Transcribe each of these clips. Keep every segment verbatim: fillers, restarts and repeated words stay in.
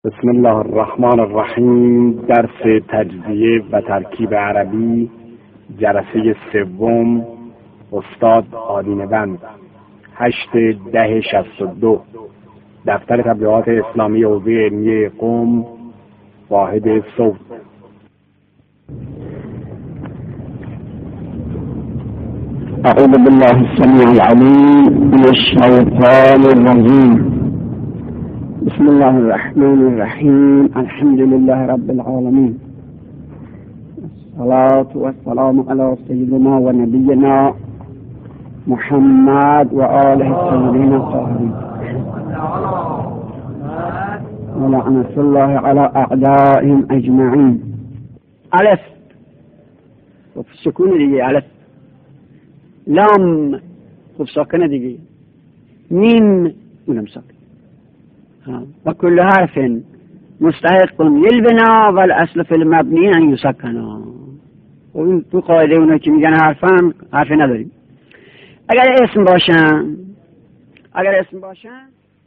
بسم الله الرحمن الرحیم. درس تجزیه و ترکیب عربی، جلسه سوم، استاد آدینه بند، هشت ده شصت و دو، دفتر تبلیغات اسلامی حوزه علمیه قم، واحد صوت. أعوذ بالله السميع العليم من الشيطان الرجيم. بسم الله الرحمن الرحيم. الحمد لله رب العالمين، الصلاة والسلام على سيدنا ونبينا محمد وآله الطاهرين الطاهرين، ولعنة الله على أعدائهم أجمعين. ألف وفي السكون دي ألف، لام خب ساكنة دي، ميم ولم ساكن، وكل حرف مستحق للبناء والأصل في المبني أن يسكن. و این تو قاعده اونا که میگن حرفن حرف نداریم. اگر اسم باشن اگر اسم باشن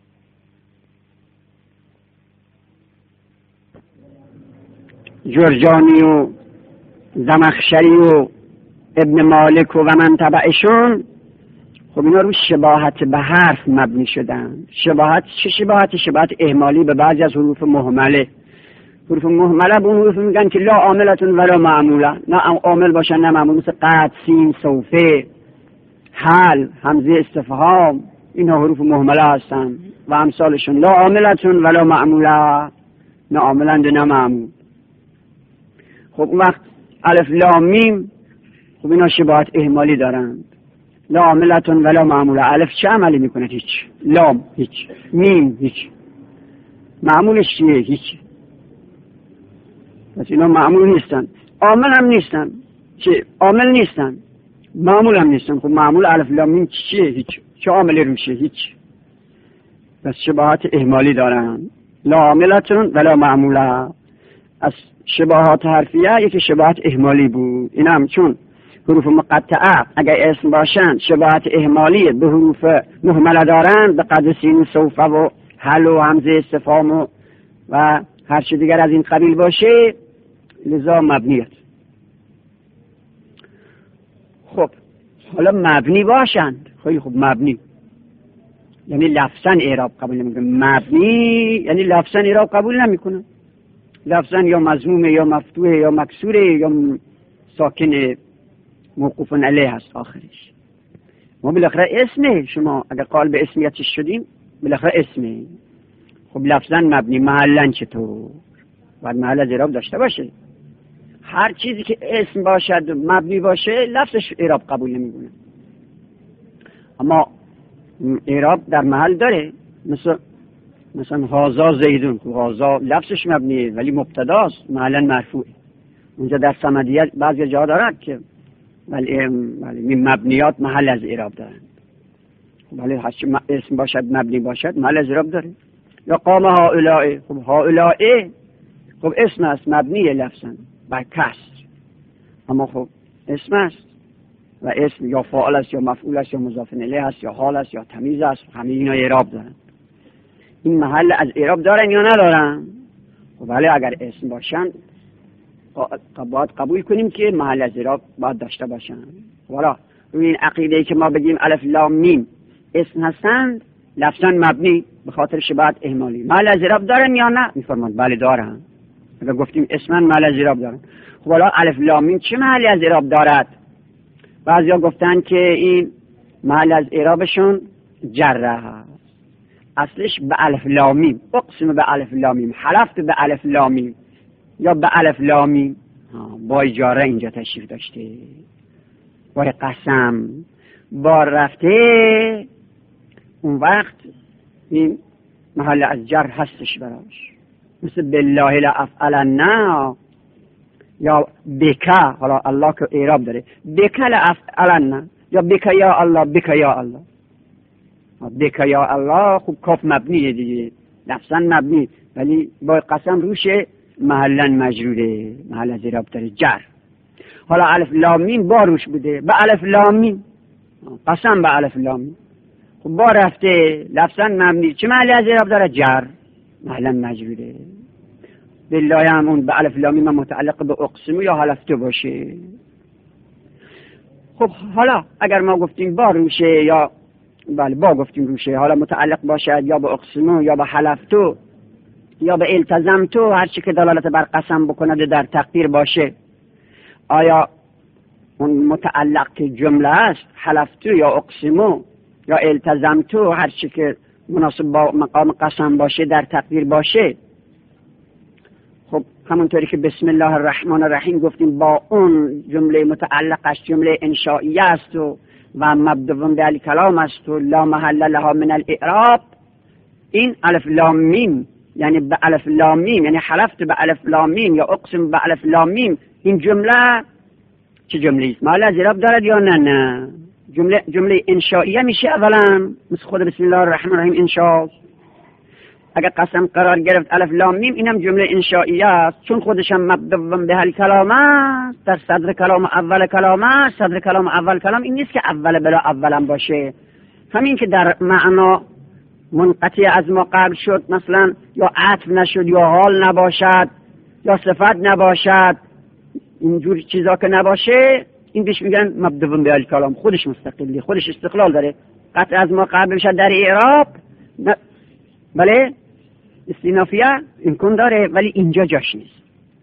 جرجانی و زمخشری و ابن مالک و من تبعشون، خب اینا رو شباهت به حرف مبنی شدن. شباهت چه شباهتی؟ شباهت اهمالی به بعضی از حروف مهمله. حروف مهمله به اون حروف میگن که لا عاملتون ولا معموله، نه عامل باشن نه معمول، مثل قد، سین، سوفه، حل، همزه استفهام، اینها حروف مهمله هستن و امثالشون. لا عاملتون ولا معموله، نه عاملند نه معمول. خب اون وقت الف لام میم، خب اینا شباهت اهمالی دارند. لا عاملتون ولا معموله. الف چه عملی میکنه؟ هیچ. لام هیچ. میم هیچ. معمولش چیه؟ هیچ. پس اینا معمول نیستن. عامل هم نیستن. چه؟ عامل نیستن. معمول هم نیستن. خب معمول الف لام میم چیه؟ هیچ. چه عاملی روشه؟ هیچ. پس شباهت اهمالی دارن. لا عاملتون ولا معموله. از شباهات حرفیه یکی شباهت اهمالی بود. این هم چون حروف مقطعه اگر اسم باشن شباهت اهمالی به حروف مهمله دارن، به قدر سین و سوفه و حل و همزه استفهام و, و هر چی دیگر از این قبیل باشه، لذا مبنیت. خب حالا مبنی باشند، خیلی خب مبنی یعنی لفظاً اعراب قبول نمیکنن. مبنی یعنی لفظاً اعراب قبول نمیکنن. لفظاً یا مضمومه یا مفتوحه یا مکسوره یا ساکن موقوف علیه هست آخرش. ما بالاخره اسمه، شما اگر قائل به اسمیتش شدیم بالاخره اسمه. خب لفظاً مبنی، محلاً چطور؟ باید محل از اعراب داشته باشه. هر چیزی که اسم باشد مبنی باشه لفظش اعراب قبول نمیکنه. اما اعراب در محل داره، مثل مثلا هازا زیدون. خب هازا لفظش مبنیه ولی مبتداست، محلاً مرفوعه. اونجا در صمدیت بعضی جا دارد که ولی این مبنیات محل از اعراب دارند. ولی هرچی اسم باشد مبنی باشد محل از اعراب داره. یا قام هؤلاء، خب هؤلاء خب اسم است، مبنیه لفظاً بر کسر، اما خب اسم است و اسم یا فاعل است یا مفعول است یا مضاف الیه است یا حال است یا تمیز است. همه اینا اعراب دارند. این محل از اعراب دارن یا ندارن؟ خب ولی اگر اسم باشن باید قبول کنیم که محل از اعراب باید داشته باشن. والا روی این عقیده که ما بگیم الف لام میم اسم هستند، لفظاً مبنی به خاطر شباهت اهمالی، محل از اعراب دارن یا نه؟ میفرماند بله دارن. اگر گفتیم اسمن محل از اعراب دارن. خب والا الف لام میم چه محلی از اعراب دارد؟ بعضیا گفتن که این محل از اعرابشون جره هست. اصلش به الف لام میم، اقسم به الف لام میم، حلفت به الف لام میم یا به الف لام میم، با اجاره اینجا تشریف داشته، با قسم، با رفته، اون وقت این محل از جر هستش براش. مثل بالله لافعلن یا بکا. حالا الله که اعراب داره، بکا لافعلن یا بکا یا الله، بکا یا الله، بکا یا الله. خوب کاف مبنیه دیگه، لفظاً مبنی ولی با قسم روشه، محلاً مجروره، محل از اعراب داره جر. حالا الف لام میم با روش بوده، به الف لام میم، قسم به الف لام میم. خب با رفته لفظاً مبنی، چه محلی از اعراب داره؟ جر. محلا مجروره. بالله هم اون به الف لام میم متعلق به اقسم یا حلفته باشه. خب حالا اگر ما گفتیم با روشه یا بله با گفتیم روشه، حالا متعلق باشد یا به اقسم یا به حلفتو یا به التزمتو، هر چی که دلالت بر قسم بکنه در تقدیر باشه، آیا اون متعلق که جمله است حلفتو یا اقسمو یا التزمتو، هر چی که مناسب با مقام قسم باشه در تقدیر باشه؟ خب همونطوری که بسم الله الرحمن الرحیم گفتیم با اون جمله متعلقش جمله انشائیه است و و مبدوون به کلام است و لا محل لها من الاعراب، این الف لام میم یعنی به الف لام میم، یعنی حلفت به الف لام میم یا اقسم به الف لام میم، این جمله چه جمله است؟ محل از اعراب دارد یا نه؟ نه، جمله جمله انشائیه میشه اولا، مثل خود بسم الله الرحمن الرحیم انشاء. اگر قسم قرار گرفت الف لام میم، اینم جمله انشائیه است، چون خودش هم مبدوون به کلام است، در صدر کلام اول کلام است. صدر کلام اول کلام این نیست که اول بلا اولم باشه، همین که در معنا منقطع از ما قبل شد، مثلا یا عطف نشد یا حال نباشد یا صفت نباشد، اینجور چیزا که نباشه، این بهش میگن مبدوون به کلام، خودش مستقلی، خودش استقلال داره. قطع از ما قبل بشد در اعراب ن... بله استینافیه امکان داره، ولی اینجا جاش نیست،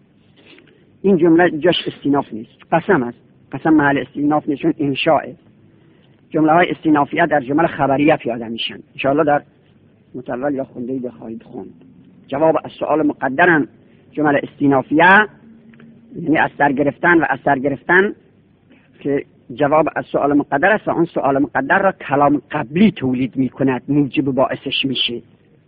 این جمله جاش استیناف نیست، قسم است، قسم محل استیناف نیست، چون انشاءه. جمله های استینافیه در جمله خبریه پیاده میشن، انشاءالله در متول یا خوندهی بخواهید خوند. جواب از سؤال مقدرن جمله استینافیه، یعنی از سر گرفتن و از سر گرفتن، که جواب از سؤال مقدر است و اون سؤال مقدر را کلام قبلی تولید میکند، موجب باعثش میشه.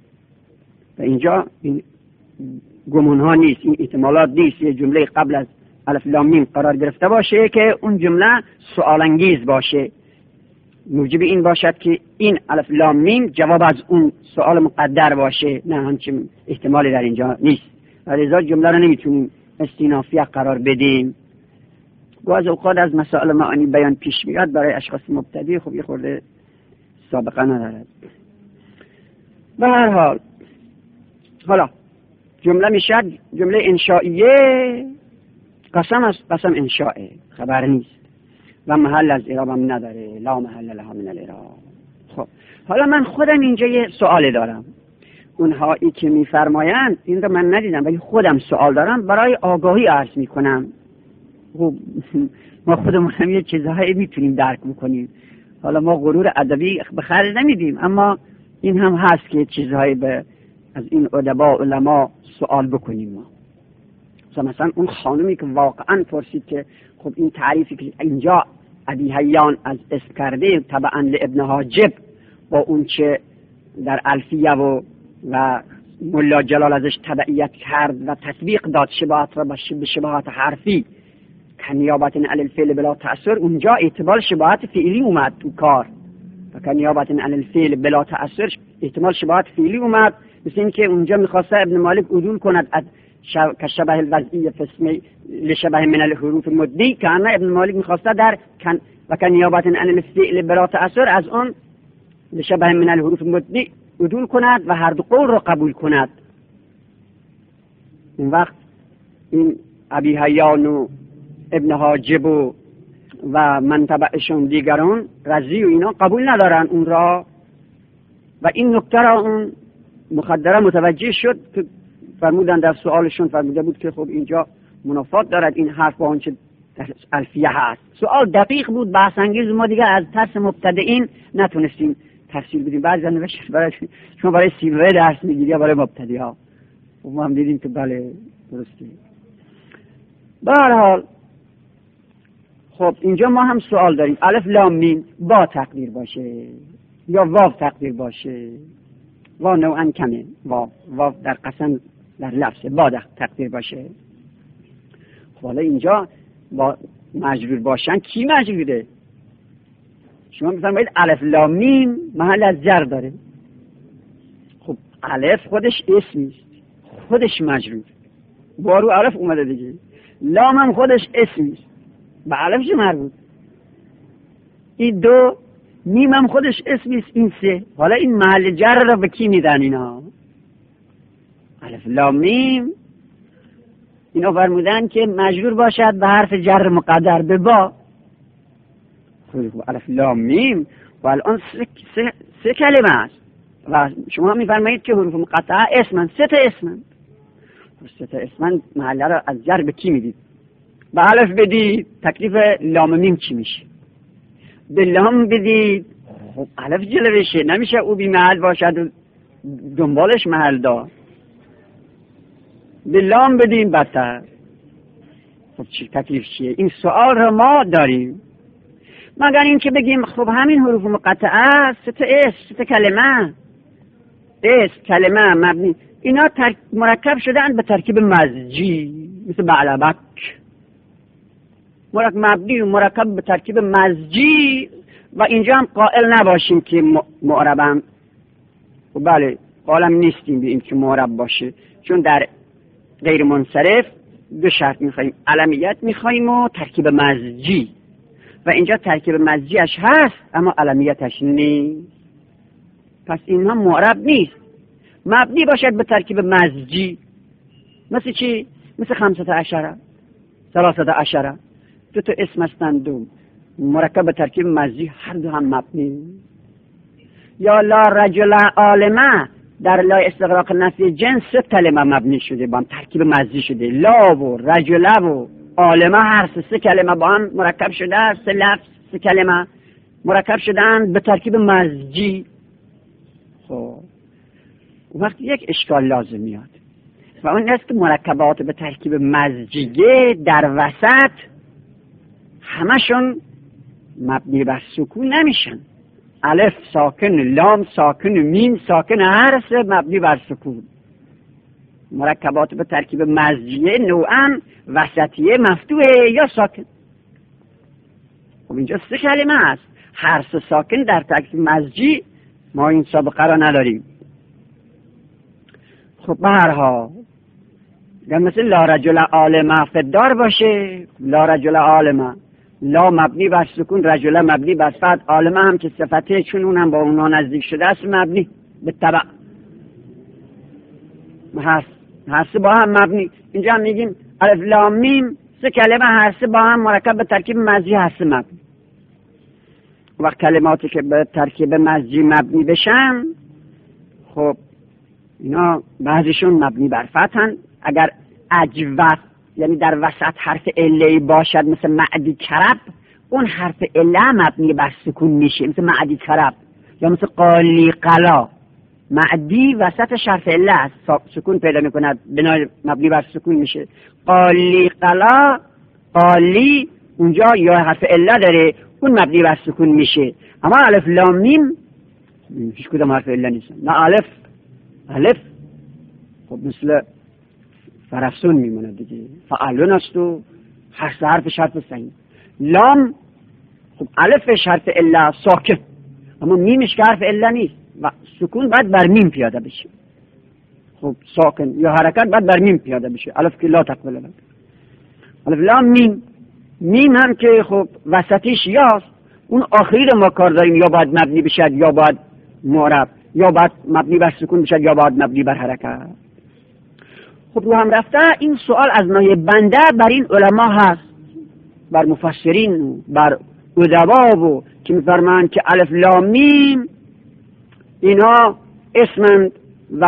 و اینجا این گمان ها نیست، این احتمالات نیست، یه جمله قبل از الف لام میم قرار گرفته باشه که اون جمله سؤال انگیز باشه، موجب این باشد که این الف لام میم جواب از اون سؤال مقدر باشه. نه، همچین احتمالی در اینجا نیست، لذا جمله رو نمیتونیم استینافیه قرار بدیم. بعض اوقات از مسائل معانی بیان پیش میاد برای اشخاص مبتدی، خب یه خورده سابقه ندارد. به هر حال حالا جمله میشد جمله انشائیه، قسم است، قسم انشائه، خبر نیست و محل از اعراب هم نداره، لا محل لها من الاعراب. خب حالا من خودم اینجا یه سوال دارم، اونهایی که میفرمایند این رو من ندیدم ولی خودم سوال دارم، برای آگاهی عرض میکنم. خب ما خودمون هم یه چیزهایی میتونیم درک بکنیم، حالا ما غرور ادبی به خرج نمیدیم، اما این هم هست که چیزهایی به از این ادبا علما سوال بکنیم. ما مثلا اون خانمی که واقعا پرسید که خب این تعریفی که اینجا ابی حیان از اسم کرده تبعا لابن حاجب با اون چه در الفیه و و ملا جلال ازش تبعیت کرد و تطبیق داد شباهت را به شباهت حرفی کنیابت علی الفعل بلا تأثر، اونجا احتمال شباهت فعلی اومد تو کار، و کنیابت علی الفعل بلا تأثر احتمال شباهت فعلی اومد، مثل این که اونجا میخواسته ابن مالک عدول کند از شب... کشبه الوضعی فسمی لشبه من الحروف مدی، که انا ابن مالک میخواسته در کن... و کنیابت علی الفعل بلا تأثر از اون لشبه من الحروف مدی عدول کند و هر دو قول رو قبول کند. اون وقت این ابی حیان و ابن حاجب و, و منطبعشون دیگران رضی و اینا قبول ندارن اون را، و این نکته را اون مخدره متوجه شد که فرمودن در سوالشون فرموده بود که خب اینجا منافات دارد این حرف با آنچه در الفیه هست. سوال دقیق بود، بحث انگیز، ما دیگه از ترس مبتدئین نتونستیم تفصیل بدیم. بعضی نوشت برای شما برای سیوه درس میگیری یا برای مبتدی ها، ما هم دیدیم که بله درسته. به هر حال خب اینجا ما هم سوال داریم، الف لام میم با تقدیر باشه یا واو تقدیر باشه؟ واو نوعا کمه، واو واو در قسم در لفظ با تقدیر باشه. خب حالا اینجا با مجرور باشن کی مجروره؟ شما میفرمایید الف لام میم محل از جر داره. خب الف خودش اسم نیست، خودش مجرور، بارو الف اومده دیگه، لام هم خودش اسم نیست، به الف چه مربوط؟ این دو، میم هم خودش اسم نیست، این سه. حالا این محل جر را به کی میدن اینا؟ الف لام میم اینا فرمودن که مجرور باشد به حرف جر مقدر به با. الف لام میم و الان سه, سه, سه کلمه است و شما میفرمایید که حروف مقطعه اسمن، سه تا اسمن. سه تا اسمن محله را از جر به کی میدید؟ به الف بدید تکلیف لام میم چی میشه؟ به لام بدید خب الف جلوشه، نمیشه او بی محل باشد و دنبالش محل دار. به لام بدیم بدتر. خب چی تکلیف چیه؟ این سوال رو ما داریم. مگر این که بگیم خب همین حروف مقطعه سه تا اسم، سه تا کلمه، اسم کلمه مبنی، اینا ترک... مرکب شدن به ترکیب مزجی مثل بعلبک. مرکب مبنی و مرکب به ترکیب مزجی و اینجا هم قائل نباشیم که معربم. و بله قائلم نیستیم به این که معرب باشه، چون در غیر منصرف دو شرط میخواییم، علمیت میخواییم و ترکیب مزجی، و اینجا ترکیب مزجیش هست اما علمیتش نیست. پس اینها معرب نیست. مبنی باشد به ترکیب مزجی مثل چی؟ مثل خمسة عشره، ثلاثة عشره، دو تا اسم هستند دو مرکب به ترکیب مزجی، هر دو هم مبنی. یا لا رجل عالمه در لا استغراق نفی جنس سه کلمه مبنی شده با هم ترکیب مزجی شده. لا و رجله و عالمه هر سه کلمه با هم مرکب شده، سه لفظ سه کلمه مرکب شدن به ترکیب مزجی. خب وقتی یک اشکال لازم میاد و اون است که مرکبات به ترکیب مزجیه در وسط همشون مبنی بر سکون نمیشن. الف ساکن، لام ساکن، میم ساکن، هر سه مبنی بر سکون. مرکبات به ترکیب مزجیه نوعا وسطیه مفتوحه یا ساکن. خب اینجا سه کلمه هست، هر سه ساکن در ترکیب مزجی ما این سابقه را نداریم. خب به هر حال در مثل لا رجل عالمه فدار باشه، لا رجل عالمه، لا مبنی بر سکون، رجل مبنی بر فتح، عالمه هم که صفته چون اون هم با اونها نزدیک شده است مبنی به تبع هست، هر سه با هم مبنی. اینجا هم میگیم الف لام میم سه کلمه هر سه با هم مرکب به ترکیب مزجی هر سه مبنی. وقت کلماتی که به ترکیب مزجی مبنی بشن خب اینا بعضیشون مبنی بر فتحن. اگر اجوف یعنی در وسط حرف عله باشد مثل معدی کرب، اون حرف عله مبنی بر سکون میشه مثل معدی کرب، یا مثل قالی قلا. معدی وسط حرف عله است، سکون پیدا میکند بنای مبنی بر سکون میشه. قالی قلا، قالی اونجا یا حرف عله داره اون مبنی بر سکون میشه. اما الف لام میم هیچ کدام حرف عله نیست. نه الف الف خب مثل فرسون میمونه دیگه، فعلون است و هر سه حرف شرط صحیح. لام خب الف شرط عله ساکن، اما میمش که حرف عله نیست و سکون باید بر میم پیاده بشه. خب ساکن یا حرکت باید بر میم پیاده بشه. الف که لا تقبل الف. الف لام میم، میم هم که خب وسطیش یاست، اون آخری رو ما کار داریم یا باید مبنی بشد یا باید معرب، یا باید مبنی بر سکون بشد یا باید مبنی بر حرکت. خب رو هم رفته این سوال از ناحیه بنده بر این علما هست، بر مفسرین، بر ادبا و که میفرمایند که الف لام میم اینا اسمند و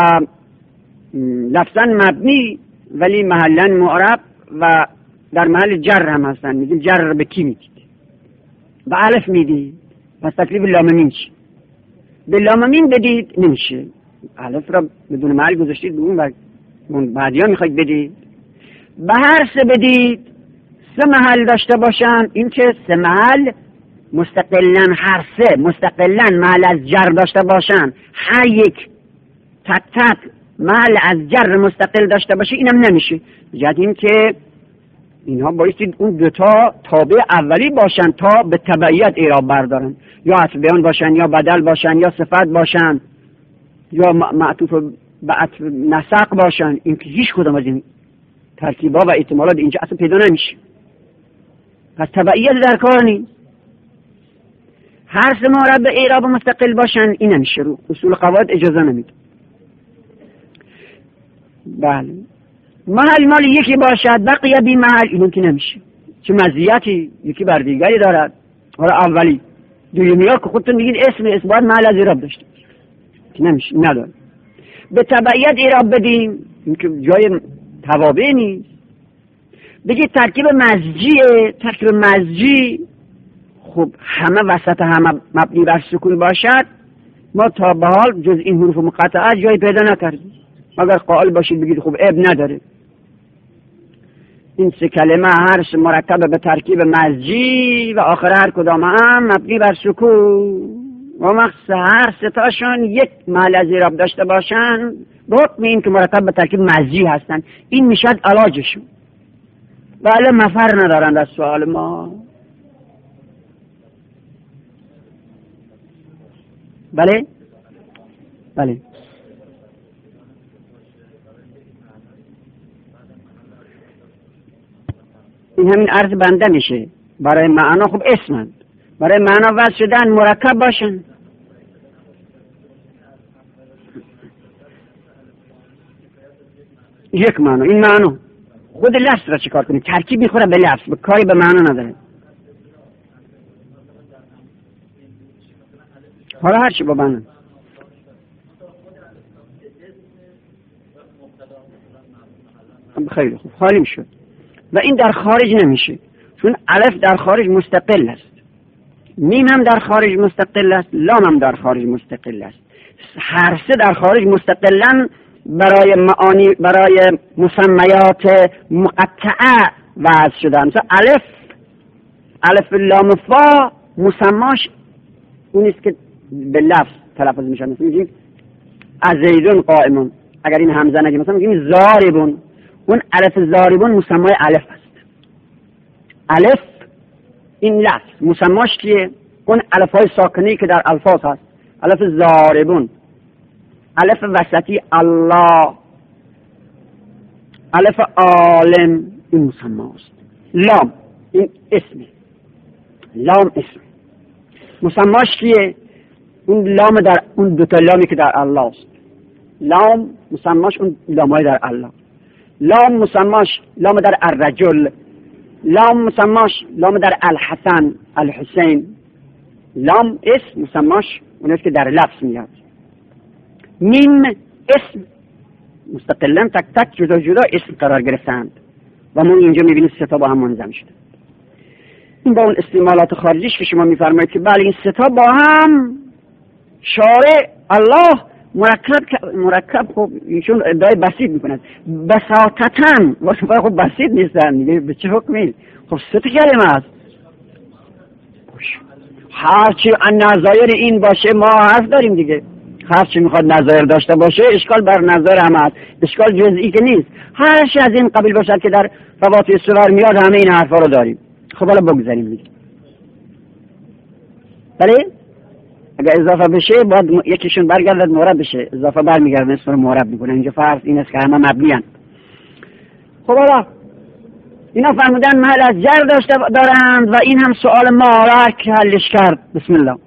لفظا مبنی ولی محلا معرب و در محل جر هم هستن. میگیم جر به کی میدید؟ به الف میدید، پس تکلیف لام میم چی؟ به لام میم بدید نمیشه، الف را بدون محل گذاشتید به اون اون بعدی ها میخواید بدید. به هر سه بدید سه محل داشته باشن، این که سه محل مستقلن، هر سه مستقلن محل از جر داشته باشن، هر یک تک تک محل از جر مستقل داشته باشه اینم نمیشه. جد این که اینها بایستید اون دوتا تابع اولی باشن تا به تبعیت اعراب بردارن، یا عطف بیان باشن یا بدل باشن یا صفت باشن یا معطوف به عطف نسق باشن. این که هیچ کدام از این ترکیبا و احتمالات اینجا اصلا پیدا نمیشه، پس تبعیت در کار نیست. هر سه معرب به اعراب مستقل باشن این نمیشه، رو اصول قواعد اجازه نمیده. بله. محل مال یکی باشد بقیه بی محل، اینو که نمیشه. چه مزیتی یکی بر دیگری دارد. حالا اولی دومی ها که خودتون میگید اسم اسم باید محل از اعراب داشته که نمیشه، نداره. به تبعیت اعراب بدیم، این که جای توابع نیست. بگید ترکیب مزجیه، ترکیب مزجی خب همه وسط همه مبنی بر سکون باشد. ما تا به حال جز این حروف مقطعه جایی پیدا نکردیم. اگر قائل باشید بگید خب عیب نداره، این سه کلمه هر سه مرکب به ترکیب مزجی و آخر هر کدام هم مبنی بر سکون و مخصوص هر سه تاشون یک محل از اعراب داشته باشن به حکم این که مرکب به ترکیب مزجی هستن. این میشد علاجشون. بله مفر ندارند از سوال ما. بله بله این همین عرض بنده میشه. برای معنا خب اسمند، برای معنا وضع شدن مرکب باشن. یک معنا، این معنا خود لفظ را چیکار کنیم؟ ترکیب میخوره به لفظ، به کاری به معنا نداره. حالا هرچی با معنا. خیلی خوب، خالی میشد. و این در خارج نمیشه، چون الف در خارج مستقل است، میم هم در خارج مستقل است، لام هم در خارج مستقل است. هر سه در خارج مستقلن برای معانی، برای مسمیات مقطعه وضع شدن. مثلا الف الف لام فا مسماش اون است که به لفظ تلفظ میشه. مثلا میگیم ازیدون قائمون، اگر این همزه نگیم مثلا میگیم زاربون، اون الف زاربون مسمای الف است. الف این لفظ مسماش کیه؟ اون الف های ساکنی که در الفاظ هست. الف زاربون، الف وسطی الله، الف عالم، این مسماست. لام این اسمه، لام اسم مسماش کیه؟ اون لام در اون دو تا لامی که در الله است. لام مسماش اون لامای در الله. لام مسماش لام در الرجل، لام مسماش لام در الحسن الحسین. لام اسم مسماش اون است که در لفظ میاد. میم اسم مستقلا تک تک جدا جدا اسم قرار گرفتند و ما اینجا میبینیم سه تا با هم منظم شده. این با اون استعمالات خارجیش که شما میفرمایید که بله این سه تا با هم شارع الله مرکب مرکب خب ایشون ادعای بسیط میکنند. بساطتاً واسه خب بسیط نیستن دیگه، به چه حکمی؟ خب سه تا کلمه است. هرچی ان نظایر این باشه ما حرف داریم دیگه. هرچی میخواد نظایر داشته باشه اشکال بر نظایر هم هست، اشکال جزئی که نیست. هرچی از این قبیل باشد که در فواتح صور میاد همه این حرفا رو داریم. خب حالا بگذاریم دیگه. بله اگر اضافه بشه باید یکیشون برگردد مورب بشه، اضافه برمیگرده اسم رو مورب میکنه. اینجا فرض این است که همه مبنی هستند. خب حالا اینا فرمودن محل از جر داشته دارند و این هم سوال ما را که حلش کرد. بسم الله.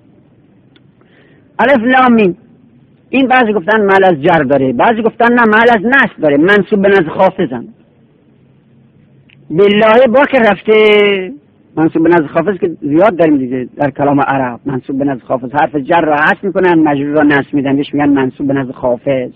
الف لام میم، این بعضی گفتن محل از جر داره، بعضی گفتن نه محل از نصب داره، منصوب به نزد خافضن. بالله با که رفته منصوب به نزد خافض که زیاد داریم دیگه در کلام عرب. منصوب به نزد خافض حرف جر را حذف میکنن، مجرور را نصب میدن، بهش میگن منصوب به نزد خافض.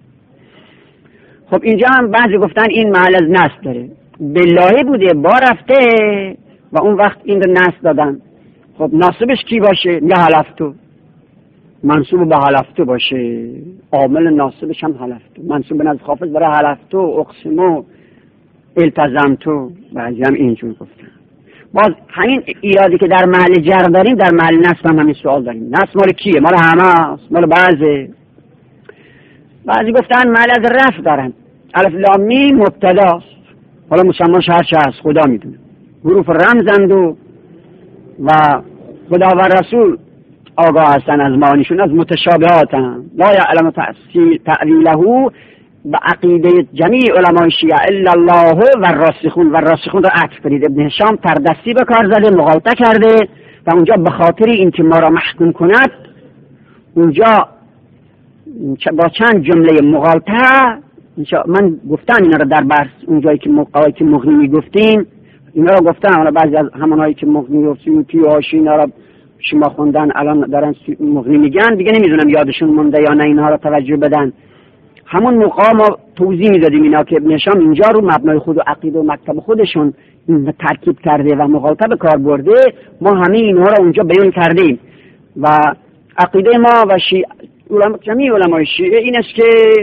خب اینجا هم بعضی گفتن این محل از نصب داره. بالله بوده با رفته و اون وقت این رو نصب دادن. خب ناصبش کی باشه؟ یا حلفتو، منصوب به حلفتو باشه، عامل ناصبش هم حلفتو. منصوب به نزد خافض برای حلفتو، اقسمو، التزمتو، بعضی هم اینجور گفتن. باز همین ایرادی که در محل جر داریم در محل نصب هم همین سوال داریم. نصب مال کیه؟ مال همه است، مال بعضه. بعضی گفتن محل از رفع دارن. الف لام میم مبتداست، حالا مسماش هر چه هست خدا میدونه. حروف رمزند و و خدا و رسول آگاه هستن از معانیشون، از متشابهاتن. لا یعلم تأویله به عقیده جمیع علمای شیعه الا الله و الراسخون. و الراسخون را عطف کنید. ابن هشام تردستی به کار زده، مغالطه کرده و اونجا به خاطر این که ما را محکوم کند اونجا با چند جمله مغالطه من گفتم اینا رو در بحث اونجایی که موقعی که مغنی میگفتیم اینا رو گفتم. حالا بعضی از همونایی که مغنی و سیوطی و حاشیه اینا رو شما خوندن الان دارن مغنی میگن دیگه نمیدونم یادشون مونده یا نه اینها رو توجه بدن. همون موقع ما توضیح میدادیم اینا که ابن هشام اینجا رو مبنای خود و عقیده و مکتب خودشون ترکیب کرده و مخاطب کار برده. ما همه اینها رو اونجا بیان کردیم و عقیده ما و شیعه علما جمعی علمای شیعه این است که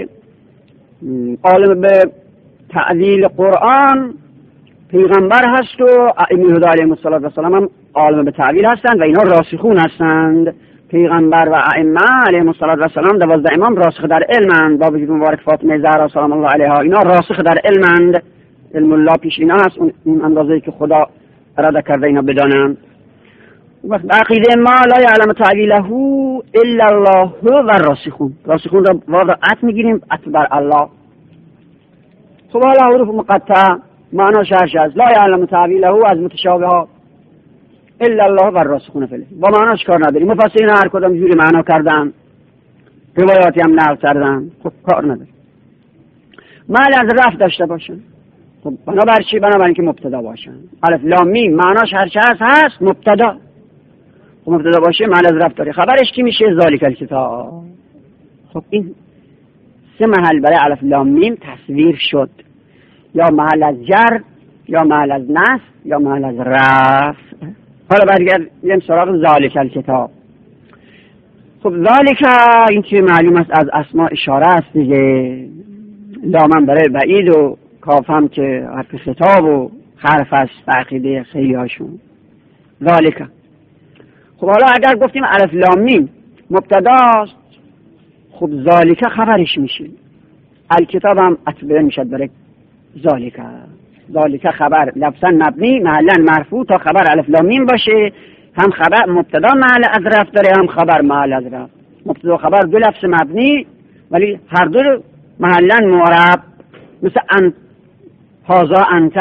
عالم به تعویل قرآن پیغمبر هست و ائمه هدا علیهم السلام هم عالم به تعویل هستند و اینها راسخون هستند. پیغمبر و ائمه علیهم السلام دوازده امام راسخ در علمند با وجود مبارک فاطمه زهرا سلام الله علیها اینا راسخ در علمند. علم الله پیش اینا هست اون اندازه‌ای که خدا اراده کرده اینا بدانند. وقت عقیده ما لا یعلم تعویله الا الله و الراسخون. راسخون را واضح میگیریم عطف بر الله. خب حالا حروف مقطع معنا شرش است. لا یعلم تعویله از متشابهات الا الله و الراسخون فی العلم. با معناش کار نداریم. مفسرین هر کدام جوری معنا کردن روایاتی هم نقل کردن خب کار نداریم. محل از رفع داشته باشن. خب بنابر چی؟ بنابر که مبتدا باشن. الف لام میم معناش هر چه هست هست مبتدا. خب مبتدا باشه محل از رفع داره. خبرش کی میشه؟ ذالک الکتاب. خب این سه محل برای الف لام میم تصویر شد. یا محل از جر یا محل از نصب یا محل از رفع. حالا برگردیم سراغ ذالک الکتاب. خب ذالک این که معلوم است از اسماء اشاره است دیگه. لامن برای بعید و کافم که حرف خطاب و حرف است عقیده خیلی هاشون. ذالک. خب حالا اگر گفتیم الف لام میم مبتداست خب ذالک خبرش میشه. الکتاب هم اتباع میشد برای ذالک. ذالک خبر لفظا مبنی محلا مرفوع تا خبر الف لام میم باشه. هم خبر مبتدا محل از رفع داره هم خبر محل از رفع. مبتدا خبر دو لفظ مبنی ولی هر دو محلا معرب مثل ان هذا انت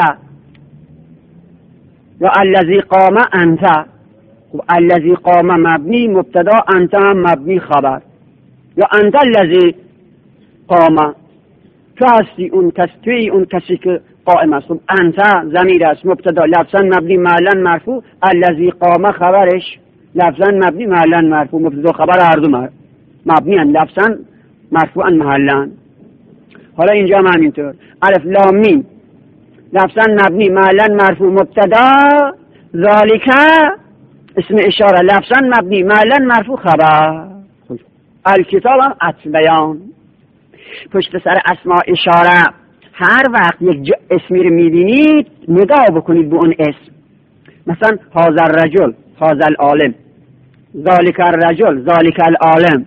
یا الذی قام انت. خب الذی قام مبنی مبتدا انت هم مبنی خبر یا انت الذی قام تو هستی اون کس توی اون کسی که قائم است. انت ضمیر است مبتدا لفظا مبنی محلا مرفوع. الذی قام خبرش لفظا مبنی محلا مرفوع. مبتدا خبر هر دو مبنی ان لفظا مرفوعا محلا. حالا اینجا هم همینطور الف لام میم لفظا مبنی محلا مرفوع مبتدا ذالک اسم اشاره لفظا مبنی محلا مرفوع خبر. الکتاب هم عطف بیان. پشت سر اسماء اشاره هر وقت یک اسمی رو میبینید نگاه بکنید به اون اسم. مثلا هذا الرجل هذا العالم ذالک الرجل ذالک العالم.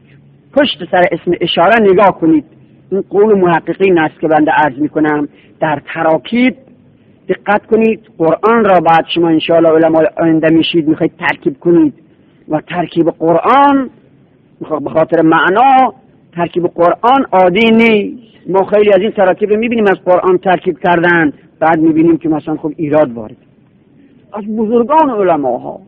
پشت سر اسم اشاره نگاه کنید. این قول محققین است که بنده عرض میکنم. در تراکیب دقت کنید. قرآن را بعد شما انشاءالله علمای آینده میشید میخواید ترکیب کنید و ترکیب قرآن به خاطر معنا ترکیب قرآن عادی نیست. ما خیلی از این تراکیب میبینیم از قرآن ترکیب کردن بعد میبینیم که مثلا خب ایراد وارد از بزرگان علماها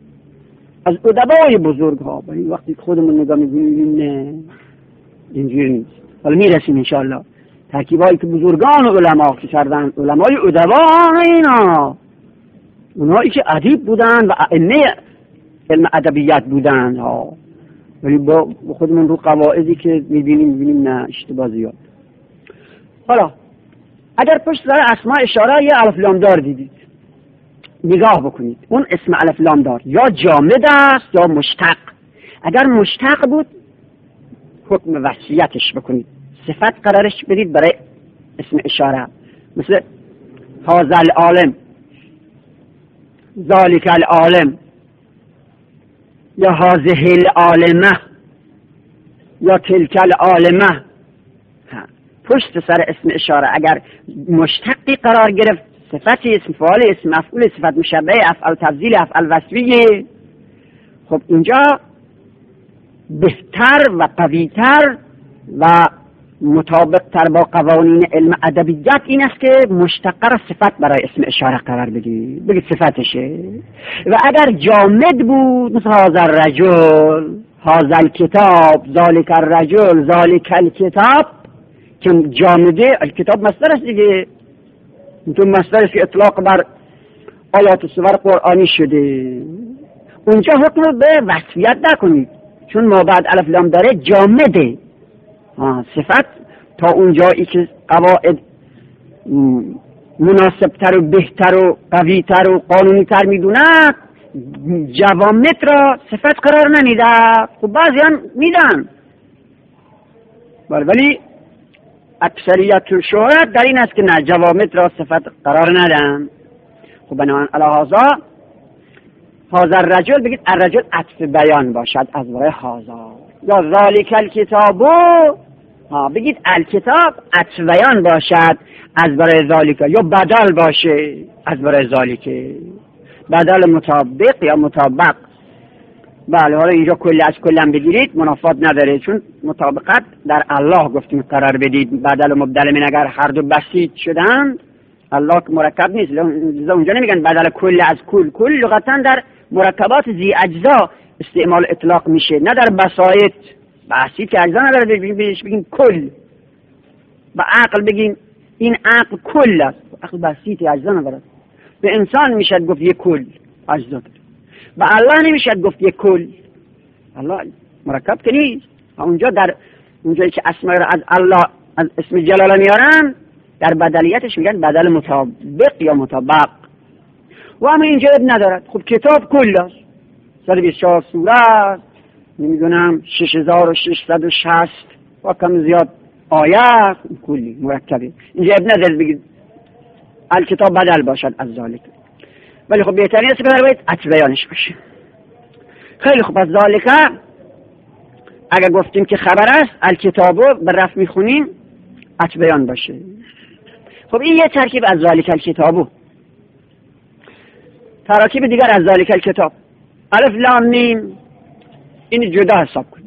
از ادبای بزرگ ها. ولی وقتی خودمون نگاه میبینیم نه اینجوری نیست. حالا میرسیم انشاءالله ترکیبایی که بزرگان علما که کردن علمای ادبا اینا اونایی که ادیب بودن و ائمه علم ادبیات بودن ها. ولی با خودمون رو قواعدی که میبینیم میبینیم نه اشتباه زیاد. حالا اگر پشت سر اسماء اشاره یه الف لام دار دیدید نگاه بکنید اون اسم الف لام دار یا جامد است یا مشتق. اگر مشتق بود حکم وصیتش بکنید صفت قرارش بدید برای اسم اشاره مثل هذا العالم ذالک العالم یا هذه العالمه یا تلک العالمه. پشت سر اسم اشاره اگر مشتقی قرار گرفت صفتی اسم فاعل اسم مفعول صفت مشبه افعال تفضیل افعال وصفیه خب اینجا بهتر و قویتر و مطابق تر با قوانین علم ادبیات این است که مشتق را صفت برای اسم اشاره قرار بدی بگید صفتشه. و اگر جامد بود مثل هذا الرجل هذا الکتاب ذالک الرجل ذالک الکتاب که جامده الکتاب مصدر است دیگه، تو مصدر است که اطلاق بر آیات و سور قرآنی شده. اونجا حکم به وصفیت نکنید، چون ما بعد الف لام داره جامده. صفت تا اونجایی که قواعد مناسبتر و بهتر و قویتر و قانونی تر میدونند جوامد را صفت قرار نمیده. خب بعضی هم میدن، ولی اکثریت شهرت در این است که نه، جوامد را صفت قرار ندن. خب بنابراین الهازا هازا الرجل بگید الرجل عطف بیان باشد از برای هازا، یا ذالک الکتابو ها بگید الکتاب عطف بیان باشد از برای ذالک، یا بدل باشه از برای ذالک، بدل مطابق یا مطابق. بله حالا اینجا کل از کلم بگیرید منافات نداره، چون مطابقت در الله گفتیم قرار بدید. بدل و مبدل من اگر هر دو بسیط شدن، الله که مرکب نیست، اونجا نمیگن بدل کل از کل. کل لغتا در مرکبات ذی اجزا استعمال اطلاق میشه، نه در بسایط. بسیط که اجزا نداره بگیم کل. با عقل بگیم این عقل کل است، عقل بسیط اجزا نداره. به انسان میشد گفت یک کل اجزا داره، به الله نمیشد گفت یک کل. الله مرکب که نیست. اونجا در اونجایی که اسماء را از الله از اسم جلاله میارن در بدلیتش میگن بدل مطابق یا مطابق، و اما اینجا ندارد. خب کتاب کل است، صد و بیست و چهار سوره، نمیدونم شش هزار و ششصد و شصت و کم زیاد آیه، کلی مرکبه. اینجا ندارد بگید الکتاب بدل باشد از ذالک، ولی خب بهترین است که در باید عطف بیانش باشه. خیلی خب از ذالک اگر گفتیم که خبر است، الکتابو به رفع میخونیم عطف بیان باشه. خب این یه ترکیب از ذالک الکتابو. تراکیب دیگر از ذالک الکتاب، الف لام میم، این جدا حساب کنیم.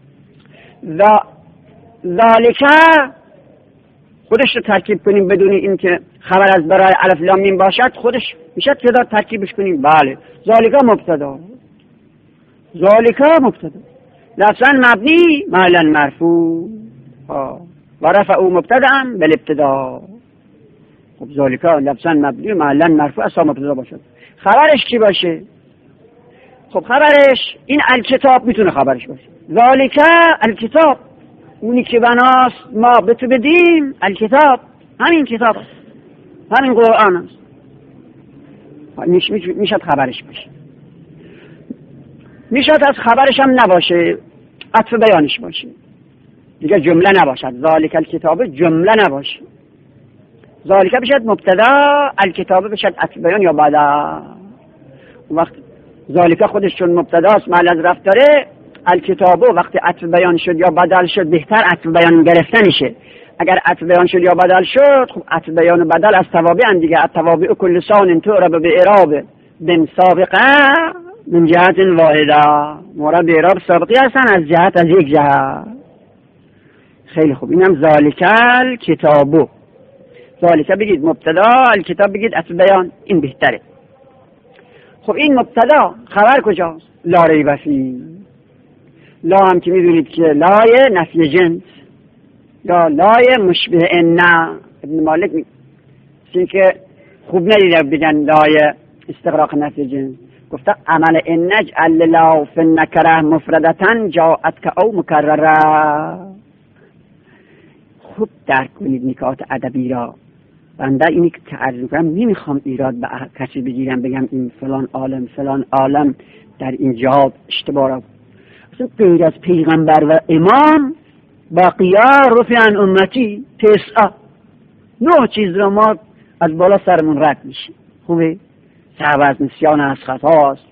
ذالک خودش رو ترکیب کنیم بدون این که خبر از برای الف لام میم باشد، خودش میشه جدا ترکیبش کنیم. بله ذالک مبتدا، ذالک مبتدا لفظا مبنی معلن مرفوع و رفعو مبتدا بالابتدا. خب ذالک لفظا مبنی معلن مرفوع اصلا مبتدا باشد. خبرش چی باشه؟ خب خبرش این الکتاب میتونه خبرش باشه. ذالک الکتاب، اونی که بناست ما به تو بدیم، الکتاب همین کتاب است، همین قرآن است. میشد خبرش باشه، میشد از خبرش هم نباشه، عطف بیانش باشه دیگه، جمله نباشد. ذالک الکتاب جمله نباشه، ذالک بشد مبتدا، الکتاب بشد عطف بیان یا بعدا. وقت ذالک خودش چون مبتداست محل از رفت داره، الکتابو وقتی عطف بیان شد یا بدل شد بهتر عطف بیان گرفتنشه. اگر عطف بیان شد یا بدل شد، خب عطف بیان و بدل از توابع هم دیگه. التوابع کل لسان تعرب به اعراب بن سابقه من جهت واحده، مورد به اعراب سابقی هستن از جهت از یک جهت. خیلی خوب، اینم ذالک الکتابو. ذالک بگید مبتدا، الکتاب بگید عطف بیان، این بهتره. خب این مبتدا، خبر کجاست؟ لا ریب فیه. لا هم که میدونید که لای نفی جنس یا لای مشبه ان. ابن مالک میگه که خوب ندیده بگن لای استغراق نفی جنس، گفته عمل ان اجعل لا فی النکره مفردتا جاءت که او مکرره. خوب درک کنید نکات ادبی را. بنده اینی که تعریف کنم نمیخوام ایراد به کسی بگیرم بگم این فلان عالم فلان عالم در این جواب اشتباه را. اصلا غیر از پیغمبر و امام باقیه رفعن امتی تسعه، نه چیز را ما از بالا سرمون رد میشه. خوبه؟ سهو از نسیان از خطاست.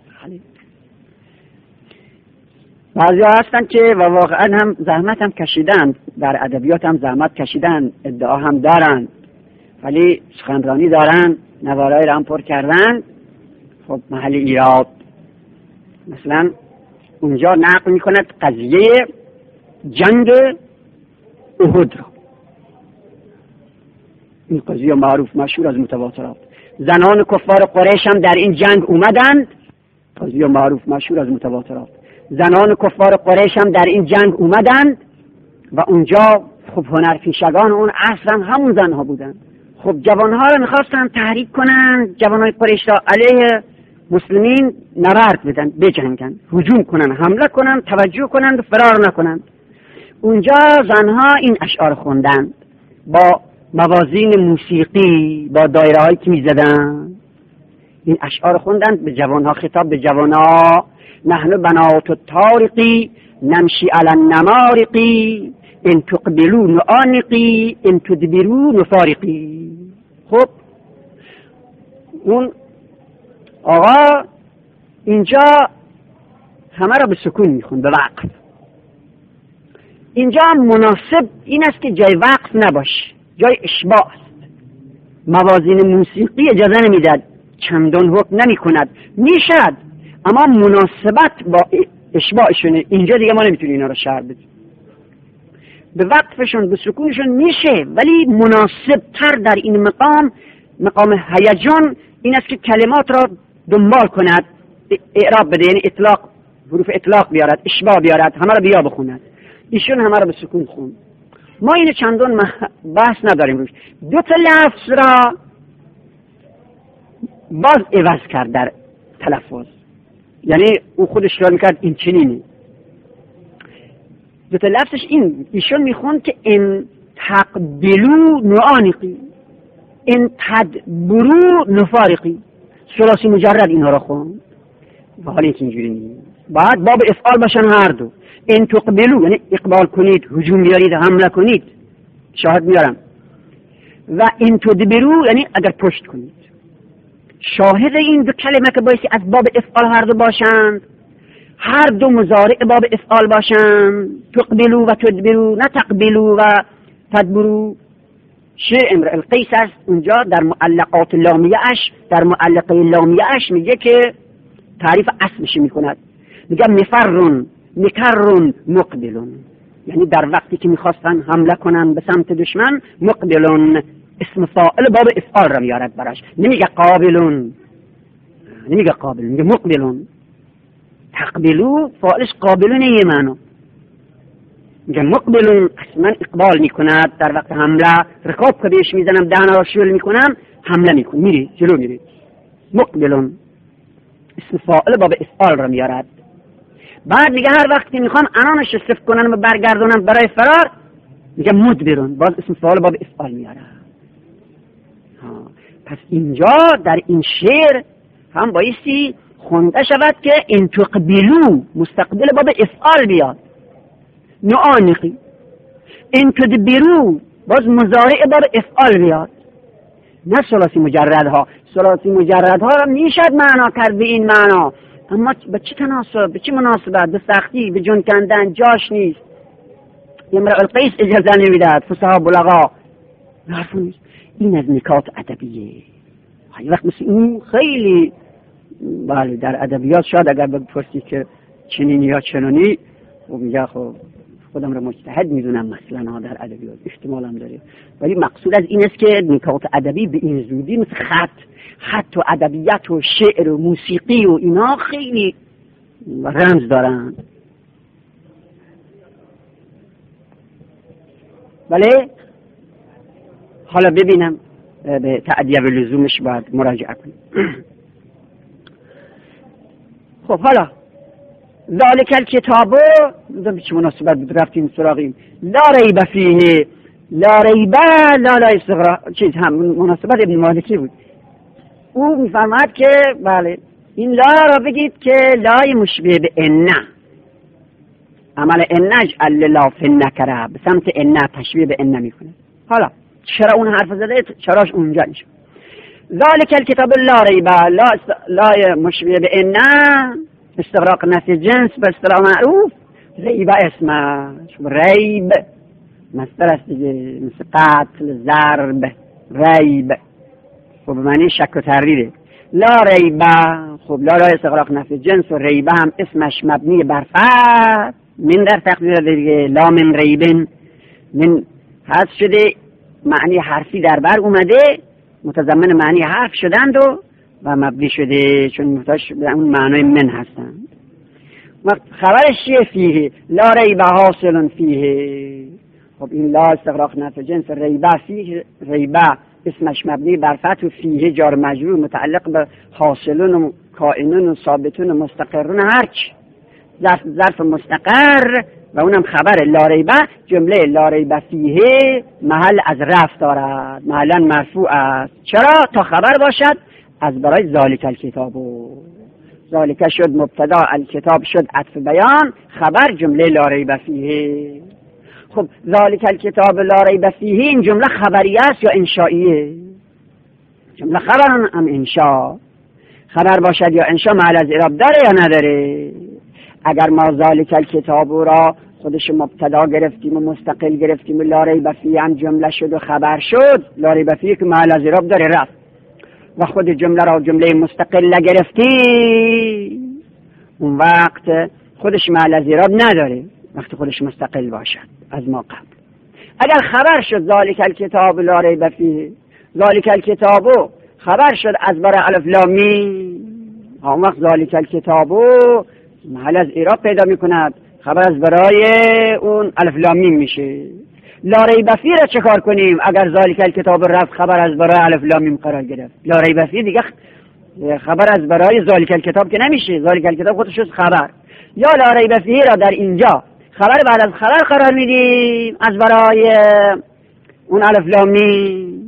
بعضی ها هستن که و واقعا هم زحمت هم کشیدن، در ادبیات هم زحمت کشیدن، ادعا هم دارن، ولی سخنرانی دارن، نوارای را هم پر کردن. خب محل ایراد مثلا اونجا نقل میکند قضیه جنگ احد را. این قضیه معروف مشهور از متواترات. زنان کفار قریش هم در این جنگ اومدند. قضیه معروف مشهور از متواترات. زنان کفار قریش هم در این جنگ اومدند و اونجا خب هنرپیشگان اون عصر هم همون زنها بودن. خب جوانها رو میخواستن تحریک کنن، جوانهای قریش را علیه مسلمین نبرد بدن، بجنگن، هجوم کنن، حمله کنن، توجه کنن و فرار نکنن. اونجا زنها این اشعار خوندن با موازین موسیقی، با دایره هایی که میزدن. این اشعار خوندن به جوانها، خطاب به جوانها: نحن بنات الطارقی نمشی علی النمارقی ان تقبلوا نعانقی ان تدبروا نفارقی. خب اون آقا اینجا همه را به سکون میخوند، به وقف. اینجا مناسب این است که جای وقف نباشه، جای اشباع است. موازین موسیقی اجازه نمیداد، چندان حکم نمی کند، میشد اما مناسبت با اشباعشونه. اینجا دیگه ما نمیتونیم اینا رو شرح بدیم. به وقفشون، به سکونشون میشه، ولی مناسب تر در این مقام، مقام هیجان، این است که کلمات را دنبال کند، اعراب بده، یعنی اطلاق، حروف اطلاق بیارد، اشباع بیارد، همه را بیا بخوند. ایشون همه را به سکون خوند. ما اینو چندان بحث نداریم روش. دو تا لفظ را باز عوض کرد در تلفظ، یعنی او خودش کار میکرد این چنینه. دو تا لفظش این، ایشون میخوند که ان تقبلوا نعانقی ان تدبروا نفارقی. ثلاثی مجرد اینها را خوند و حالا اینجوری نیست. بعد باب افعال باشن هر دو. ان تقبلوا یعنی اقبال کنید، هجوم بیارید، حمله کنید، شاهد میارم. و ان تدبروا یعنی اگر پشت کنید. شاهد این دو کلمه که بایستی از باب افعال هر دو باشند، هر دو مضارع باب افعال باشند. تقبلوا و تدبروا، نه تقبلوا و تدبروا. شعر امرئ القیس است اونجا در معلقات لامیه اش، در معلقه لامیه اش میگه که تعریف اسمش میکند، میگه مفرون مکرون مقبلون، یعنی در وقتی که میخواستن حمله کنن به سمت دشمن، مقبلون اسم فاعل باب افعال را میارد براش، نمیگه قابلون، نمیگه قابلون، میگه مقبلون. تقبلو فاعلش قابلون یه معنی، میگه مقبلون اصلا اقبال میکند در وقت حمله، رکاب که بهش میزنم دهنا را شل میکنم، حمله میکن، میری جلو میری. مقبلون اسم فاعل باب افعال را میارد. بعد میگه هر وقتی میخوان انانش صفت کنن و برگردونن برای فرار، میگه مدبرون، باز اسم فاعل باب افعال میارد. پس اینجا در این شعر هم بایستی خونده شود که ان تقبلوا مستقبل باب افعال بیاد، نعانقی. ان تدبروا باز مضارع باب افعال بیاد، نه ثلاثی مجردها. ثلاثی مجردها را میشد معنا کرد به این معنا، اما به چه تناسب، به چه مناسبت، به سختی، به جون کندن جاش نیست. امرئ القیس اجازه نمیداد، فصحا بلغا حرف نیست. این از نکات ادبیه. یه وقت مثل این خیلی، بله در ادبیات شاید اگر بپرسی که چنینی یا چنانی، خب میگه خب خودم رو مجتهد میدونم مثلا ها در ادبیات، احتمال هم داره، ولی مقصود از این است که نکات ادبی به این زودی مثل خط خط و ادبیات و شعر و موسیقی و اینا خیلی رمز دارن. بله حالا ببینم به تعدیه و لزومش باید مراجعه کنیم. خب حالا ذالک الکتاب به چه مناسبت بود رفتیم سراغیم لا ریب فیه، لا ریب لا لا استغراق، چیز هم مناسبت ابن مالکی بود. او میفرماد که بله این لا را بگید که لای مشبه به انه، عمل انه اجعل لا فی النکره، به سمت انه تشبیه به انه میکنه. حالا چرا اون حرف زده، چراش اونجا نشه. ذالک الکتاب لا ریب لا لا مشبه به انه، استغراق نفی جنس به اصطلاح معروف. ریب اسمش، ریب مصدر است دیگه، مثل قتل، ضرب، ریب خب معنی شک و تردیده. لا ریب خب لا لا استغراق نفی جنس و ریب هم اسمش مبنی بر فتح، من در تقدیر دیگه لا من ریبن، من حذف شده، معنی حرفی در بر اومده، متضمن معنی حرف شدند و و مبنی شده چون محتاج به اون معنای من هستند. وقت خبرش چیه؟ فیه لا ریب حاصل فیه. خب این لا استغراق نفی جنس ریبه فیه، ریبه اسمش مبنی بر فتح و فیه جار مجرور متعلق به حاصلون و کائنون و ثابتون و مستقرون هرچ ظرف ظرف مستقر و اونم خبر لا ریبه. جمله لا ریبه فیه محل از رفع دارد، محلا مرفوع است. چرا؟ تا خبر باشد از برای ذالک الکتابو. ذالک شد مبتدا، الکتاب شد عطف بیان، خبر جمله لا ریبه فیه. خب ذالک الکتاب لا ریبه فیه این جمله خبری است یا انشائیه؟ جمله خبر هم انشاء. خبر باشد یا انشاء محل از اعراب داره یا نداره؟ اگر ما ذالک الکتاب را خودش مبتدا گرفتیم و مستقل گرفتیم و لا ریبه فیه هم جمله شد و خبر شد، لا ریبه فیه که محل از اعراب داره رفت و خود جمله را جمله مستقل نگرفتی، اون وقت خودش محل از اعراب نداره وقتی خودش مستقل باشد از ما قبل. اگر خبر شد ذالک الکتاب لا ریبه فیه، ذالک الکتابو خبر شد از برای الف لام میم، اون وقت ذالک الکتابو محل از اعراب پیدا میکند، خبر از برای اون الف لام میم میشه. لا ریبه فیه را چه کار کنیم؟ اگر ذالک الکتاب رفت خبر از برای الف لام میم قرار گرفت، لا ریبه فیه دیگه خبر از برای ذالک الکتاب که نمیشه، ذالک الکتاب خودش شد خبر. یا لا ریبه فیه را در اینجا خبر بعد از خبر قرار میدیم از برای اون الف لام میم،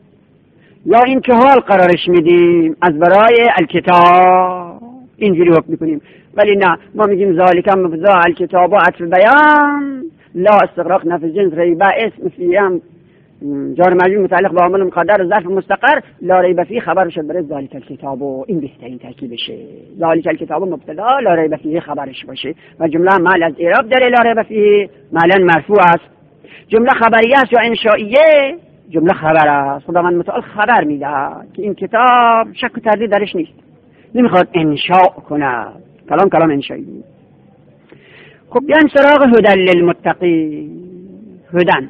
یا این که حال قرارش میدیم از برای الکتاب، اینجوری حکم میکنیم. ولی نه، ما میگیم ذالک مبتدا الکتاب و عطف بیان، لا استغراق نفی جنس ریبه اسم فیه هم جار مجرور متعلق به عامل مقدر ظرف مستقر، لا ریبه فیه خبر شد برای ذالک الکتاب و این بهترین ترکیبشه. ذالک الکتاب مبتدا، لا ریبه فیه خبرش باشه و جمله محل از اعراب داره، لا ریبه فیه معلن مرفوع است. جمله خبریه است یا انشائیه؟ جمله خبر است. خداوند متعال خبر میده که این کتاب شک و تردید درش نیست، نمیخواد انشاء کنه، کلام کلام انشایی. خب بیان سراغ هدن للمتقین. هدن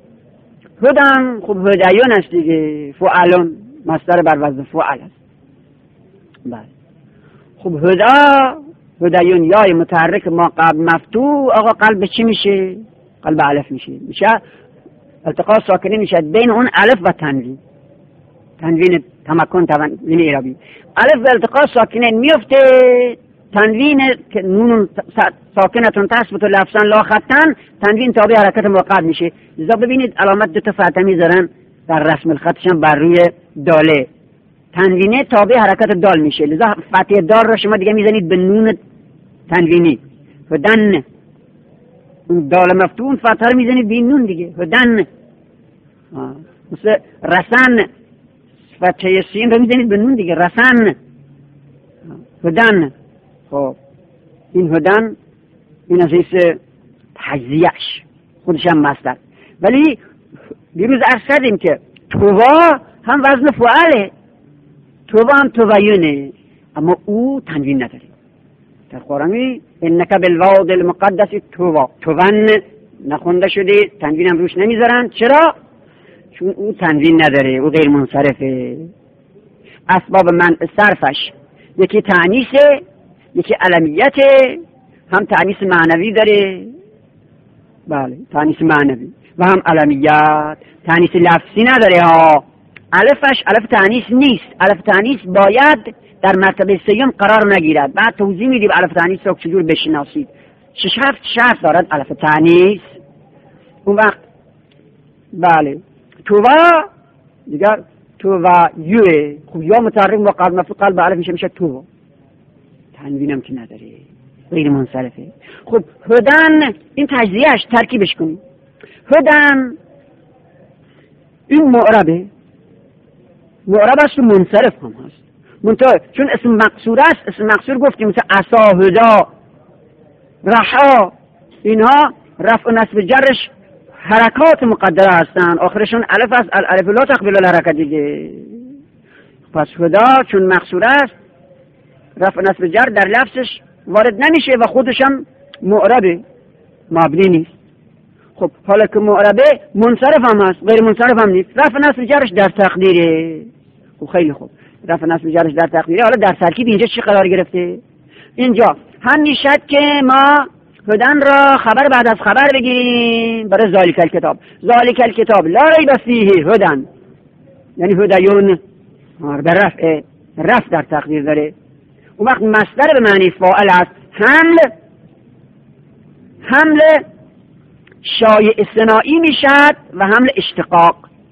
هدن خب هدایون است دیگه، فعلون مصدر بر وزن فعل است. بله خب هدا هدایون یای متحرک ما قبل مفتوح، آقا قلب چی میشه؟ قلب الف میشه، میشه التقاء ساکنه میشه بین اون الف و تنوین، تنوین تمکن تنوین اعرابی. الف و التقاء ساکنه میفته، تنوین که نون ساکنتون تثبت لفظا لا خطن، تنوین تابع حرکت موقت میشه. لذا ببینید علامت دو تا فتحه میذارن در رسم الخطشان بر روی داله، تنوینه تابع حرکت دال میشه، لذا فتحه دال رو شما دیگه میزنید به نون تنوینی، هدن اون دال مفتوح فتحه رو میزنید به این نون دیگه، هدن. مثل رسن فتحه سین رو میزنید به نون دیگه، رسن هدن. خب این هدن این از حیث تجزیهش خودش هم مصدر، ولی دیروز عرض کردیم که تووا هم وزن فعله، تووا هم تویونه، اما او تنوین نداره. در قرآن انک بالواد المقدس تووا، توون نخونده شده، تنوین هم روش نمیذارن. چرا؟ چون او تنوین نداره، او غیر منصرفه. اسباب منع صرفش یکی تعنیسه، یکی علمیته، هم تعنیس معنوی داره، بله تعنیس معنوی و هم علمیت، تعنیس لفظی نداره ها. الفش الف تعنیس نیست، الف تعنیس باید در مرتبه سیوم قرار نگیرد. بعد توضیح میدیم الف تعنیس رو چجور بشناسید. شش هفت شرط دارد الف تعنیس. اون وقت بله تووا دیگر تووا یوه، خب یا متحرک با قلب مفتوح قلب الف میشه میشه تووا، تنوینم که نداره، غیر منصرفه. خب هدن این تجزیهش ترکیبش کنیم. هدن این معربه، معرب است و منصرف هم هست، منطقه چون اسم مقصور است. اسم مقصور گفتیم مثل عصا، هدا، رحا، اینها رفع و نصب جرش حرکات مقدره هستن، آخرشون الف است، الالف لا تقبل الحرکت دیگه. پس هدا چون مقصور است رفع نصب جر در لفظش وارد نمیشه و خودش هم معربه، مبنی نیست. خب حالا که معربه منصرف هم هست، غیر منصرف هم نیست، رفع نصب جرش در تقدیره. خب خیلی خوب، رفع نصب جرش در تقدیره. حالا در ترکیب اینجا چی قرار گرفته؟ اینجا هم میشد که ما هدن را خبر بعد از خبر بگیریم برای ذالک الکتاب. ذالک الکتاب لا ریب فیه هدن، یعنی هدیون در رفع رفع در تقدیر داره. اون وقت مصدر به معنی فاعل است. حمل حمل شایع صناعی میشد و حمل اشتقاق.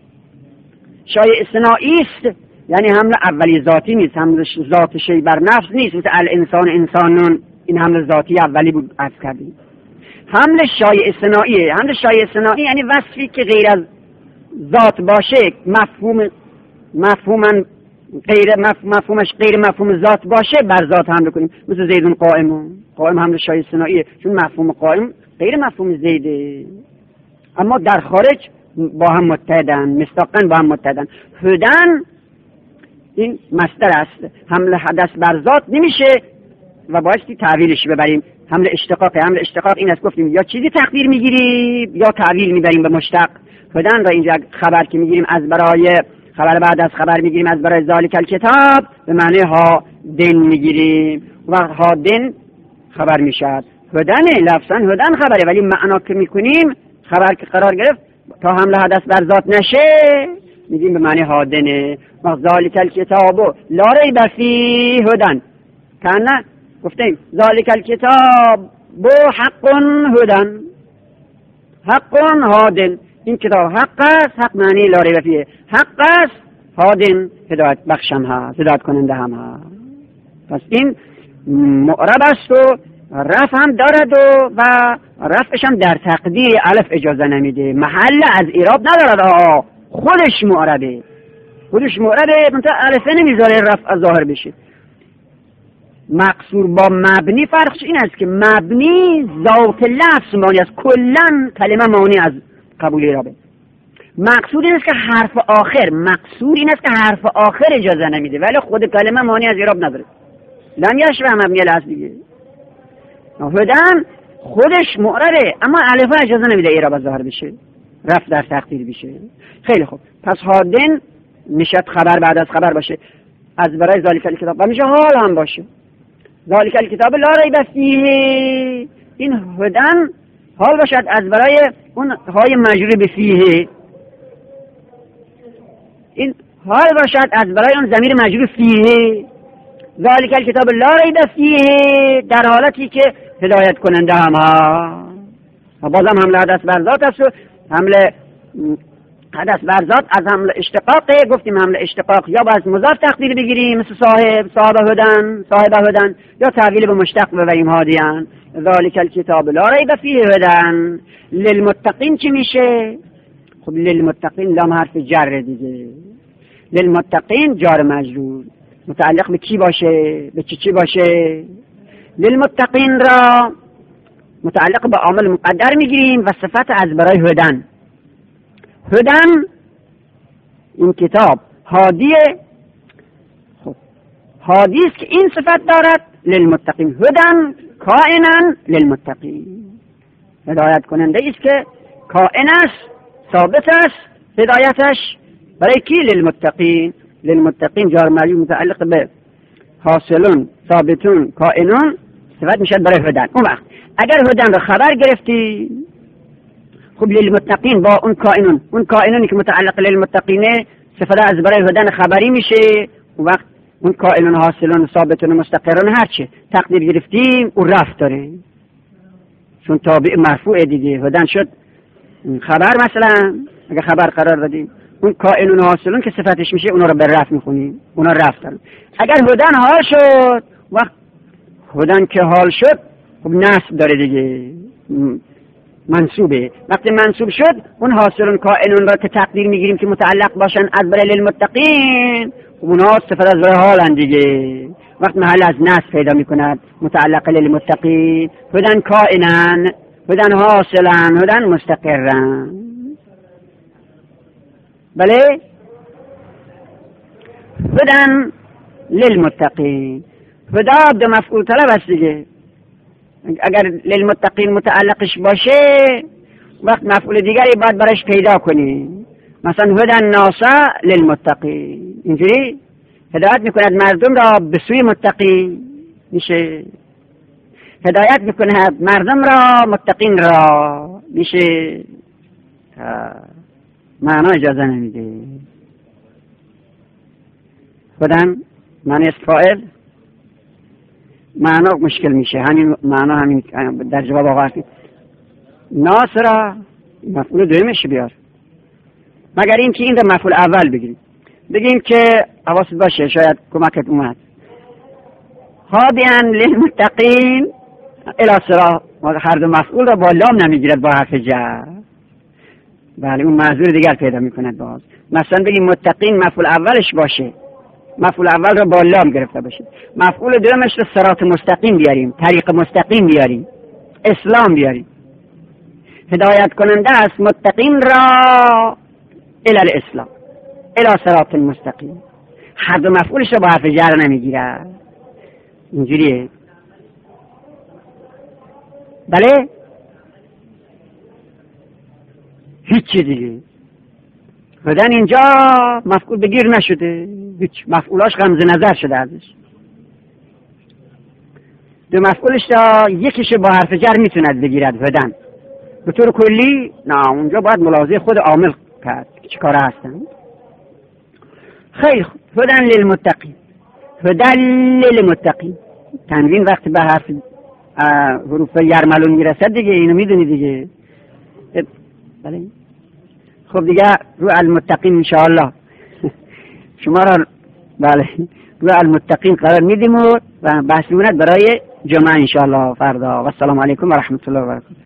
شایع صناعی است یعنی حمل اولی ذاتی نیست، حمل ذات شی بر نفس نیست، مثل الانسان انسانون، این حمل ذاتی اولی بود عرض کردیم. حمل شایع صناعیه. حمل شایع صناعی یعنی وصفی که غیر از ذات باشه، مفهوم مفهوما غیر مفهومش غیر مفهوم ذات باشه بر ذات حمل کنیم، مثل زیدون قائم. قائم حمل شایع صناعیه چون مفهوم قائم غیر مفهوم زیده، اما در خارج با هم متحدن، مصداقاً با هم متحدن. هدن این مصدر است، حمل حدث بر ذات نمیشه و بایستی تعویلش ببریم. حمل اشتقاق. حمل اشتقاق این است گفتیم یا چیزی تقدیر میگیریم یا تعویل میبریم به مشتق. هدن را اینجا خبر که میگیریم از برای خبر بعد از خبر میگیریم از برای ذالک الکتاب به معنی ها دن میگیریم و ها دن خبر میشد. هدن لفظا هدن خبره، ولی معنا که میکنیم خبر که قرار گرفت تا حمل حدث بر ذات نشه میگیم به معنی هادنه. و ذالک الکتاب لا ریب فیه هدن، کانه گفتیم ذالک الکتاب بو حق هدن، حق هادن. این کتاب حق است، حق معنی لا ریب فیه، حق است، هادن هدایت بخشم هست، هدایت کننده هم هست. پس این معرب است و رفع هم دارد و, و رفعش هم در تقدیر الف اجازه نمیده، محل از اعراب ندارد، خودش معربه، خودش معربه منتها الف نمیذاره رفع ظاهر بشه. مقصور با مبنی فرقش این است که مبنی ذات لفظ معنی است، کلن کلمه معنی از قبول اعرابه. مقصود این است که حرف آخر، مقصود این است که حرف آخر اجازه نمیده، ولی خود کلمه معنی از اعراب نداره. لم یشبه مبنی الاصل دیگه. هدن خودش معربه اما الف اجازه نمیده اعراب ظاهر بشه، رفع در تقدیر بشه. خیلی خوب، پس هادن میشد خبر بعد از خبر باشه از برای ذالک الکتاب و میشه حال هم باشه. ذالک الکتاب لا ریب فیه، این هدن حال باشد از برای اون های مجرور به فیه، این حال باشد از برای اون ضمیر مجرور فیه. ذالک الکتاب لا ریب فیه در حالتی که هدایت کننده هم ها و بازم حمله حدث بر ذات است و حمله حدث بر ذات از حمله اشتقاقه. گفتیم حمله اشتقاق یا باید مضاف تقدیر بگیریم مثل صاحب صاحب هدن صاحب هدن، یا تعویل به مشتق ببریم هادیان. ذالک الکتاب لا ریب فیه هدن. للمتقین چی میشه؟ خب للمتقین لام حرف جر دیگه، للمتقین جار مجرور متعلق به کی باشه؟ به چی چی باشه؟ للمتقین را متعلق به عامل مقدر میگیریم و صفت از برای هدن. هدن این کتاب هادیه، خب هادی است که این صفت دارد للمتقین. هدن کائنا للمتقین، هدایت کننده است که کائن است، ثابت است هدایتش برای کی؟ للمتقین. للمتقین جار مجرور متعلق به حاصلون ثابتون کائنون صفت میشد برای هدن. اون وقت اگر هدن رو خبر گرفتی خب للمتقین با اون کائنون، اون کائنونی که متعلق للمتقینه صفت از برای هدن خبری میشه. اون وقت اون کائنون حاصلون ثابتون مستقرون هرچه تقدیر گرفتیم اون رفت داره چون تابع مرفوع دیگه. هدن شد خبر، مثلا اگر خبر قرار دادیم اون کائنون حاصلون که صفتش میشه اونا رو به رفت میخونیم، اونا رفت دارن. اگر هدن حال شد وقت هدن که حال شد خب نصب داره دیگه، منصوبه. وقتی منصوب شد اون حاصلون کائنون را که تقدیر میگیریم که متعلق باشن از برای للمتقین خب اونا صفت از برای حالن دیگه، وقت محل از نصب پیدا میکند متعلق للمتقین. هدن کائنن، هدن حاصلن، هدن مستقرن. بله هدن للمتقین. هدا دو مفعول طلب است دیگه، اگر للمتقین متعلقش باشه وقت مفعول دیگری باید برش پیدا کنی، مثلا هدن ناسا للمتقین، اینجوری هدایت میکند مردم را به سوی متقی میشه. هدایت میکند مردم را، متقین را. میشه معنا اجازه نمیده. خودم معنی است فاعل، معنا مشکل میشه. همین معنا همین در جواب آقا هستید. ناصر مفعول دومش بیار، مگر اینکه این رو مفعول اول بگیریم، بگیم که حواست باشه شاید کمکت اومد. هادیان للمتقین الی صراط، هر دو مفعول را با لام نمیگیرد، با حرف جر. بله اون معذور دیگر پیدا میکند. باز مثلا بگیم متقین مفعول اولش باشه، مفعول اول را با لام گرفته باشه، مفعول دومش را صراط مستقیم بیاریم، طریق مستقیم بیاریم، اسلام بیاریم. هدایت کننده است متقین را الی الاسلام، الی صراط مستقیم. هر دو مفعولش را با حرف جر نمیگیرد. اینجوریه. بله هیچ چیز دیگه بدن اینجا مفعول بگیر نشده، هیچ مفعولاش غمز نظر شده ازش. دو مفعولش را یکیش با حرف جر میتوند بگیرد بدن، به طور کلی نه، اونجا باید ملاحظه خود عامل کرد چه کاره هستن. خیلی خوب. هدن للمتقین، هدن للمتقین. تنوین وقتی به حرف حروف یرملون میرسد دیگه اینو میدونی دیگه. بله خب دیگه رو المتقین انشاءالله شما را بله رو المتقین قرار میدیم و بحث می‌کند برای جمعه انشاءالله فردا. و السلام علیکم و رحمت الله و برکاته.